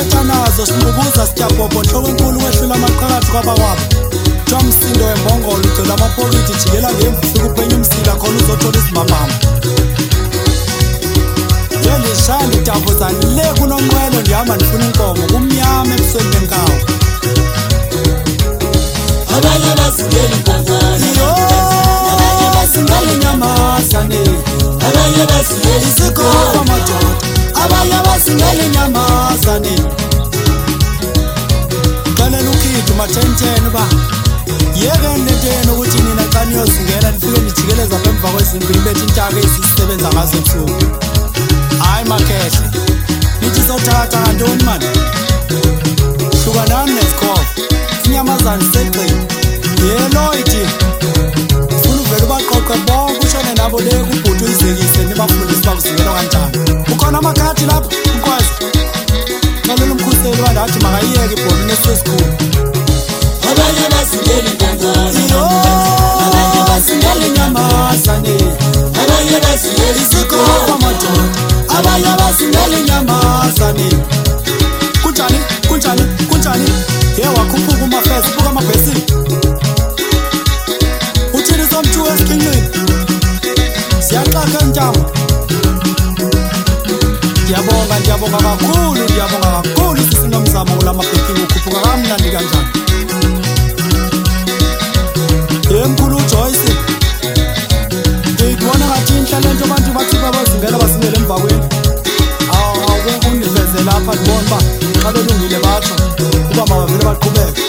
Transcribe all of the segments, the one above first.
nazo sibubuza sityapopo nhloko enkulu kwehlula amaqhakathi kwabakwabo Jomsindo wembongolo ugcela amapokiti jikela ngemvufu kuphenya umsila khona uzothola isimamama Yelishaya itabuza le kunonqwelo ndihamba ndifuna inkomo kumnyama ebusweni benkawu Abanye basingeli nkangala Abanye basingeli nyamazane Abanye basingeli isikhoba madoda Abanye basingeli nyamazane Kalela ukhithi mathentene ba Yeke ndentene ukuthi nina xa niyozingela nifike nijikeleza emva kwezimbi nibethi intaka esisebenza ngazo ebusuku Hayi makhehle nithi sothatha ntoni manje Hlukanani nesikhobo inyamazane segcini yelo ithi Funa uvela ubaqoqe bonke ushone nabo le kubhudu izekise nibafundise bakuzingela kanjani Ukhona amakhadi lapha ukwazi Kalela umkhuseli wandathi makayiyeke ibhola nesesikhulu Abanye basingeli nkangala Abanye basingeli nyamazane Abanye basingeli isikhoba madoda Abanye basingeli nyamazane Kunjani Ye wakhuphuka umafesi buka amabhesi Uthini somthu esikhinqini Siyaxaka ntamo Ngiyabonga kakhulu sinomzamo kulamabheking ukhuphuka kamnandi kanjani Yemkhulu Joyce Ngibona ngathi inhlalento abantu bathi babazingela basingele emva kwenu Awukuniveze lapha ngibona ba xa belungile batsho kuba mabavele baqhubeke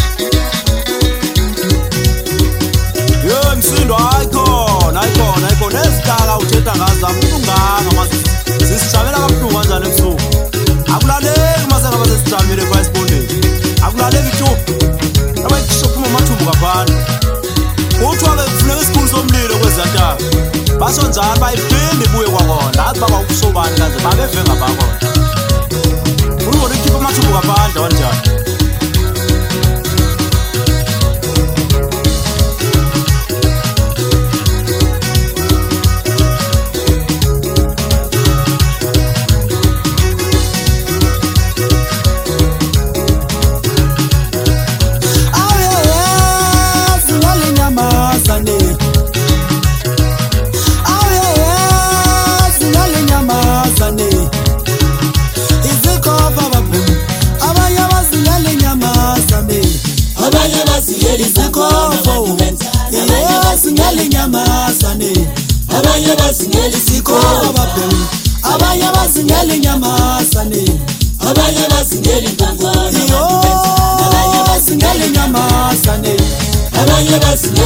Msindo ayikhona ezitaka uthetha ngazo akunganga manje sisijabela kabuhlungu kanjani ebusuku akulaleki maseka basesijamile kwa isibondeni akulaleki tu abayikhisho phuma amathumbu kaphana uthiwa-ke kufuneka isikhulu somlilo kwezantaka basho njalo bayiphinde ibuye kwakhona azi bakwakusobani kanje babeve ngabakhona ulibona ikhipha amathumbu kaphandla kanjani Abanye basingeli sikhoba Abanye basingeli nyamazane Abanye basingeli nkangala Abanye basingeli nyamazane Abanye basingeli